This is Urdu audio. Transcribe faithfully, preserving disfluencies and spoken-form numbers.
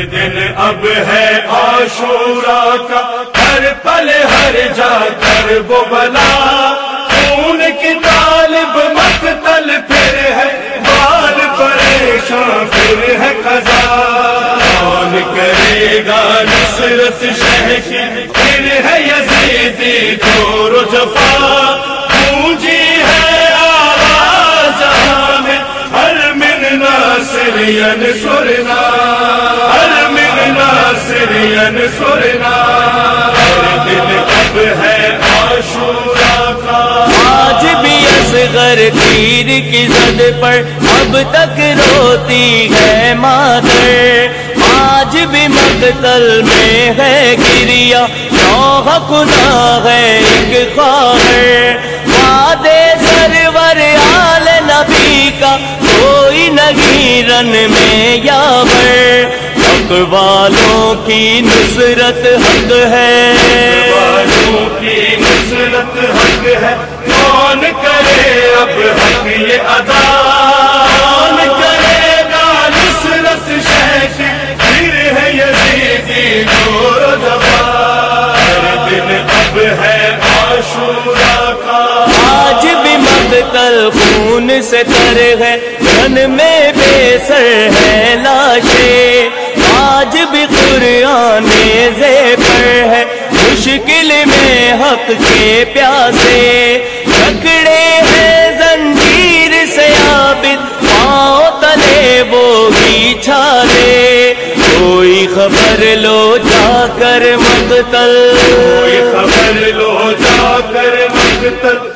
دن اب ہے عاشوراء کا، ہر پل ہر جا کر وہ بلا، خون کی طالب مقتل پھر ہے، بال پریشان پھر ہے قضا، کون کرے گا نصرت شہ کی، پھر ہے یزیدی جور و جفا، گونجی ہے آواز جہاں میں، ہر من ناصر ینصرنا، ہر من ناصر ینصرنا، ہر دن اب ہے عاشوراء کا۔ آج بھی اصغر تیر کی زد پر اب تک روتی ہے مادر، آج بھی مقتل میں ہے گریا، نوح گناہ ہے ایک خواہر، وعدے سرور آل نبی کا کوئی نہیں رن میں یاور، حق والوں کی نصرت حق ہے، حق والوں کی نصرت حق ہے، کون کرے اب حق یہ ادا، کون کرے گا نصرت شہ کی، پھر ہے یزیدی جور و جفا، ہر دن اب ہے عاشوراء کا۔ آج بھی مقتل خون سے تر ہے، رن میں بے سر ہے لاشیں، آج بھی قرآن نیزے پر ہے، مشکل میں حق کے پیاسے، جکڑے ہیں زنجیر سے عابد، پاؤں تلے وہ ہی چھالے، کوئی خبر لو جا کر مقتل، کوئی خبر لو جا کر مقتل،